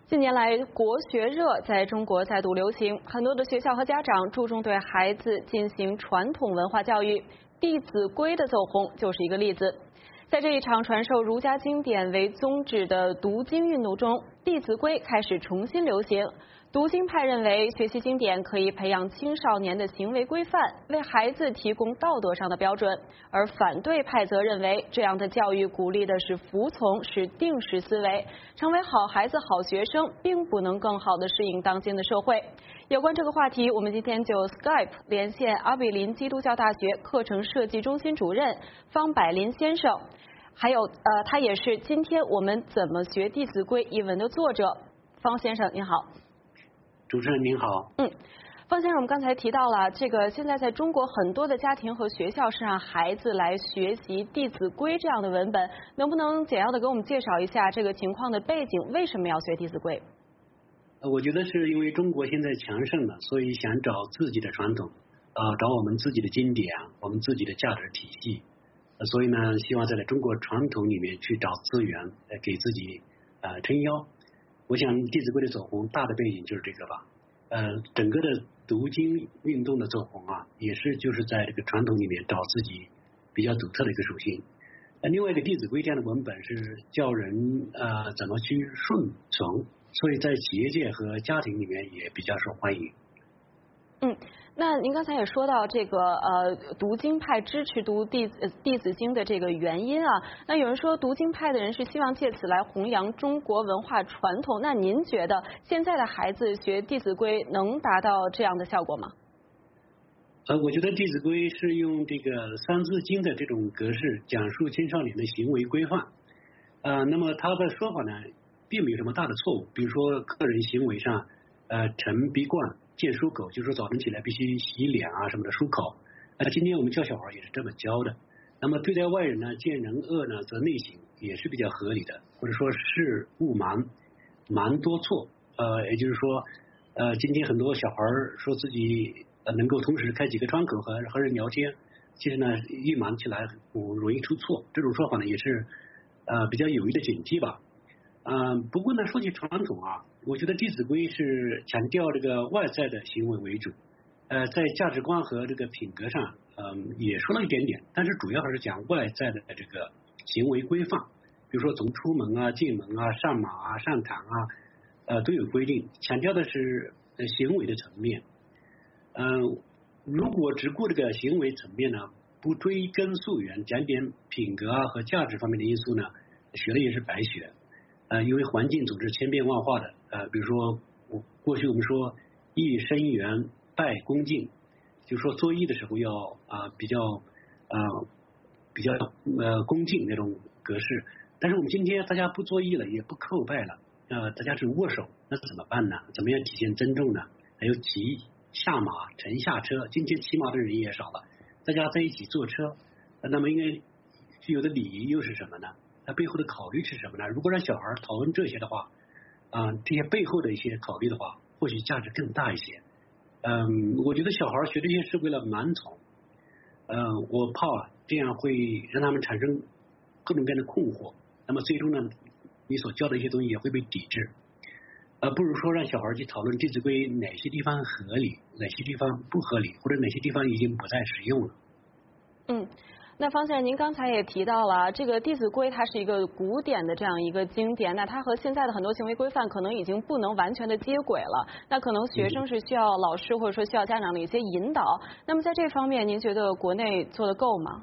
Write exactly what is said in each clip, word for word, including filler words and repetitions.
近年来，国学热在中国再度流行，很多的学校和家长注重对孩子进行传统文化教育，《弟子规》的走红就是一个例子。在这一场传授儒家经典为宗旨的读经运动中，《弟子规》开始重新流行。读经派认为，学习经典可以培养青少年的行为规范，为孩子提供道德上的标准；而反对派则认为，这样的教育鼓励的是服从，是定式思维，成为好孩子、好学生，并不能更好地适应当今的社会。有关这个话题，我们今天就 Skype 连线阿比林基督教大学课程设计中心主任方百林先生，还有呃，他也是今天我们怎么学《弟子规》一文的作者。方先生您好。 主持人您好。 嗯，方先生，我们刚才提到了这个，现在在中国很多的家庭和学校是让孩子来学习《弟子规》这样的文本，能不能简要的给我们介绍一下这个情况的背景？为什么要学《弟子规》？ 呃，我觉得是因为中国现在强盛了，所以想找自己的传统，呃，找我们自己的经典，我们自己的价值体系，呃、所以呢，希望在中国传统里面去找资源，呃，给自己呃撑腰。我想《弟子规》的走红，大的背景就是这个吧。呃，整个的读经运动的走红啊，也是就是在这个传统里面找自己比较独特的一个属性。呃，另外一个《弟子规》这样的文本是教人呃怎么去顺从，所以在企业界和家庭里面也比较受欢迎。 嗯，那您刚才也说到这个呃，读经派支持读弟子弟子经的这个原因啊，那有人说读经派的人是希望借此来弘扬中国文化传统，那您觉得现在的孩子学弟子规能达到这样的效果吗？ 呃，我觉得弟子规是用这个三字经的这种格式讲述青少年的行为规范，呃，那么他的说法呢，并没有什么大的错误，比如说个人行为上，呃，晨必冠。见漱口，就是说早晨起来必须洗脸啊什么的漱口。那今天我们教小孩也是这么教的。那么对待外人呢，见人恶呢则内省，也是比较合理的。或者说事勿瞒，瞒多错。呃，也就是说，呃，今天很多小孩说自己呃能够同时开几个窗口和和人聊天，其实呢一瞒起来容易出错。这种说法呢也是呃比较有益的警惕吧。嗯、呃，不过呢，说起传统啊，我觉得《弟子规》是强调这个外在的行为为主，呃，在价值观和这个品格上，嗯、呃，也说了一点点，但是主要还是讲外在的这个行为规范，比如说从出门啊、进门啊、上马啊、上堂啊，呃，都有规定，强调的是呃行为的层面。嗯、呃，如果只顾这个行为层面呢，不追根溯源，讲点品格啊和价值方面的因素呢，学了也是白学。呃，因为环境总是千变万化的，呃，比如说我过去我们说义生源，拜恭敬，就是说做义的时候要啊、呃、比较啊、呃、比较呃恭敬那种格式，但是我们今天大家不做义了，也不叩拜了，呃，大家是握手，那怎么办呢？怎么样体现尊重呢？还有骑下马，乘下车，今天骑马的人也少了，大家在一起坐车，那么应该具有的礼仪又是什么呢？它背后的考虑是什么呢？如果让小孩讨论这些的话，啊、呃，这些背后的一些考虑的话，或许价值更大一些。嗯，我觉得小孩学这些是为了盲从，嗯、呃，我怕啊，这样会让他们产生各种各样的困惑，那么最终呢，你所教的一些东西也会被抵制，呃，不如说让小孩去讨论《弟子规》哪些地方合理，哪些地方不合理，或者哪些地方已经不再实用了。 嗯。那方先生，您刚才也提到了，这个《弟子规》它是一个古典的这样一个经典，那它和现在的很多行为规范可能已经不能完全的接轨了。那可能学生是需要老师或者说需要家长的一些引导。那么在这方面，您觉得国内做得够吗？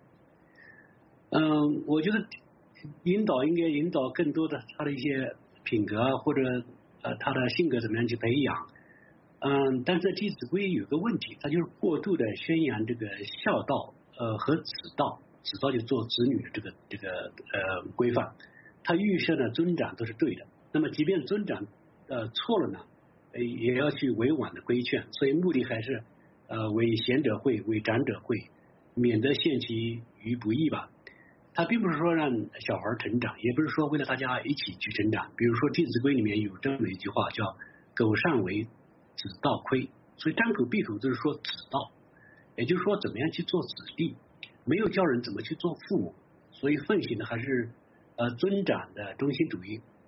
嗯，我觉得引导应该引导更多的他的一些品格啊，或者呃他的性格怎么样去培养。嗯，但是《弟子规》有个问题，它就是过度的宣扬这个孝道。呃，和子道，子道就做子女的这个这个呃规范，他预设呢尊长都是对的，那么即便尊长呃错了呢，呃也要去委婉的规劝，所以目的还是呃为贤者惠，为长者惠，免得陷其于不义吧。他并不是说让小孩成长，也不是说为了大家一起去成长。比如说《弟子规》里面有这么一句话叫“苟善为，子道亏”，所以张口闭口就是说子道。也就是说，怎么样去做子弟，没有教人怎么去做父母，所以奉行的还是呃尊长的中心主义，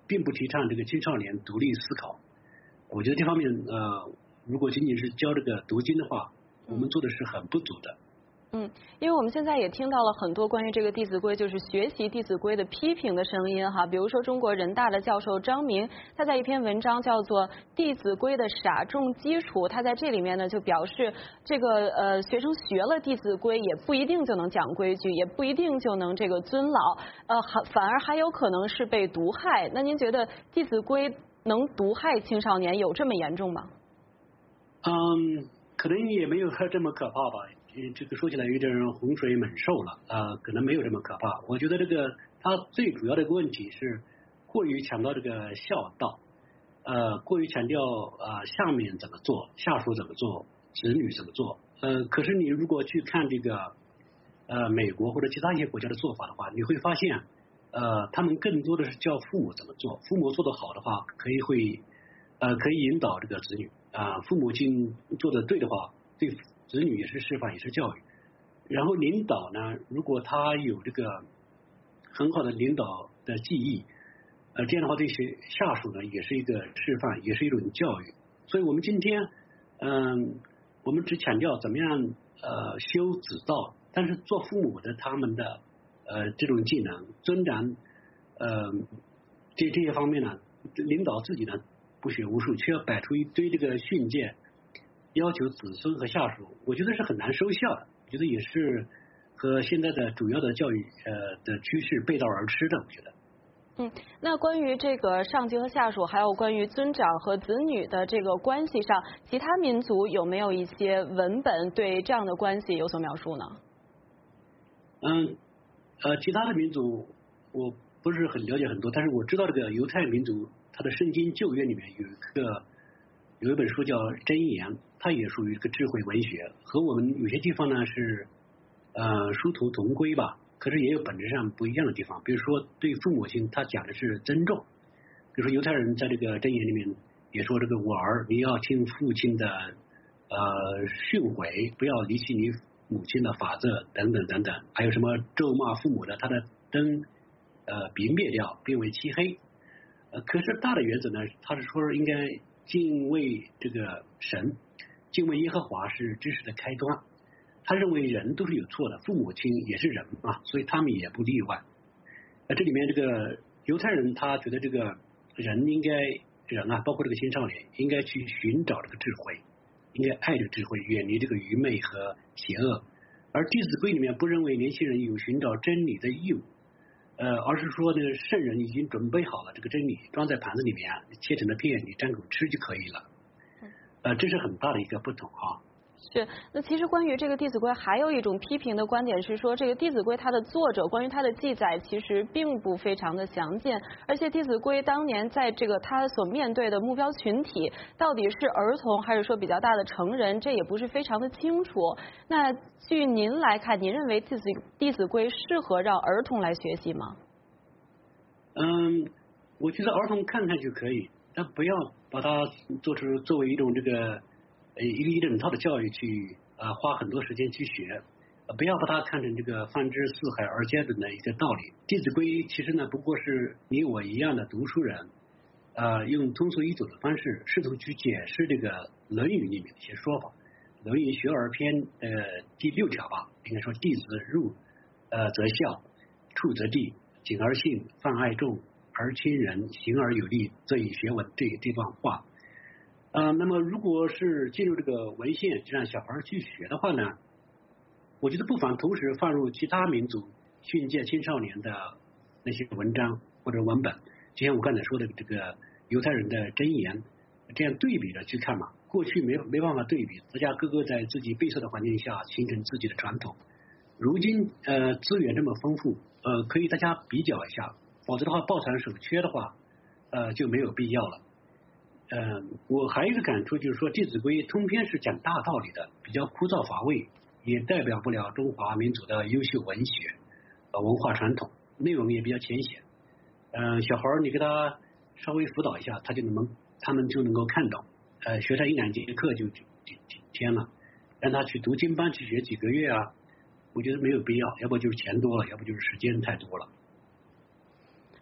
并不提倡这个青少年独立思考。我觉得这方面呃，如果仅仅是教这个读经的话，我们做的是很不足的。 嗯，因为我们现在也听到了很多关于这个《弟子规》，就是学习《弟子规》的批评的声音哈。比如说，中国人大的教授张明，他在一篇文章叫做《弟子规的傻众基础》，他在这里面呢就表示，这个呃学生学了《弟子规》也不一定就能讲规矩，也不一定就能这个尊老，呃，还反而还有可能是被毒害。那您觉得《弟子规》能毒害青少年，有这么严重吗？ 嗯，可能也没有这么可怕吧。这个说起来有点洪水猛兽了啊、呃，可能没有这么可怕。我觉得这个它最主要的一个问题是过于强调这个孝道，呃，过于强调啊、呃、下面怎么做，下属怎么做，子女怎么做。呃，可是你如果去看这个呃美国或者其他一些国家的做法的话，你会发现呃他们更多的是教父母怎么做，父母做得好的话，可以会呃可以引导这个子女啊、呃，父母亲做得对的话，对子女也是示范，也是教育。然后领导呢，如果他有这个很好的领导的技艺，呃，这样的话对学下属呢也是一个示范，也是一种教育。所以我们今天，嗯，我们只强调怎么样呃修子道，但是做父母的他们的呃这种技能、尊长，呃这这些方面呢，领导自己呢不学无术，却要摆出一堆这个训诫。要求子孙和下属，我觉得是很难收效的。我觉得也是和现在的主要的教育呃的趋势背道而驰的。我觉得。 嗯，那关于这个上级和下属，还有关于尊长和子女的这个关系上，其他民族有没有一些文本对这样的关系有所描述呢？ 嗯，呃，其他的民族我不是很了解很多，但是我知道这个犹太民族，它的圣经旧约里面有一个。有一本书叫《箴言》，它也属于这个智慧文学，和我们有些地方呢是呃殊途同归吧，可是也有本质上不一样的地方。比如说对父母亲，他讲的是尊重。比如说犹太人在这个箴言里面也说，这个我儿，你要听父亲的呃训诲，不要离弃你母亲的法则等等等等。还有什么咒骂父母的，他的灯呃别灭掉，变为漆黑。呃，可是大的原则呢，他是说应该。敬畏这个神，敬畏耶和华是知识的开端。他认为人都是有错的，父母亲也是人啊，所以他们也不例外。那这里面这个犹太人他觉得这个人应该人啊，包括这个青少年，应该去寻找这个智慧，应该爱这个智慧，远离这个愚昧和邪恶。而《弟子规》里面不认为年轻人有寻找真理的义务。呃，而是说呢，圣人已经准备好了这个真理，装在盘子里面，切成的片，你沾口吃就可以了。呃，这是很大的一个不同啊。 是，那其实关于这个《弟子规》，还有一种批评的观点是说，这个《弟子规》它的作者关于它的记载其实并不非常的详尽，而且《弟子规》当年在这个它所面对的目标群体到底是儿童还是说比较大的成人，这也不是非常的清楚。那据您来看，您认为《弟子弟子规》适合让儿童来学习吗？ 嗯，我觉得儿童看看就可以，但不要把它做出作为一种这个。呃，一个一整套的教育去啊、呃，花很多时间去学，呃，不要把它看成这个放之四海而皆准的一个道理。弟子规其实呢，不过是你我一样的读书人，呃，用通俗易懂的方式，试图去解释这个《论语》里面的一些说法。《论语·学而篇》呃第六条吧，应该说弟子入呃则孝，处则弟，谨而信，泛爱众，而亲仁，行而有力，则以学文。这这段话。呃，那么如果是进入这个文献，就让小孩去学的话呢，我觉得不妨同时放入其他民族训诫青少年的那些文章或者文本，就像我刚才说的这个犹太人的箴言，这样对比着去看嘛。过去没没办法对比，大家各个在自己闭塞的环境下形成自己的传统。如今呃资源这么丰富，呃可以大家比较一下，否则的话抱残守缺的话，呃就没有必要了。呃，我还有一个感触就是说，《弟子规》通篇是讲大道理的，比较枯燥乏味，也代表不了中华民族的优秀文学呃文化传统，内容也比较浅显。呃，小孩你给他稍微辅导一下，他就能他们就能够看懂。呃，学上一两节课就几几几天了，让他去读经班去学几个月啊，我觉得没有必要，要不就是钱多了，要不就是时间太多了。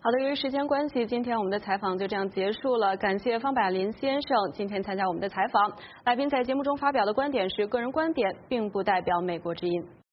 好的，由于时间关系，今天我们的采访就这样结束了。感谢方百林先生今天参加我们的采访。来宾在节目中发表的观点是个人观点，并不代表美国之音。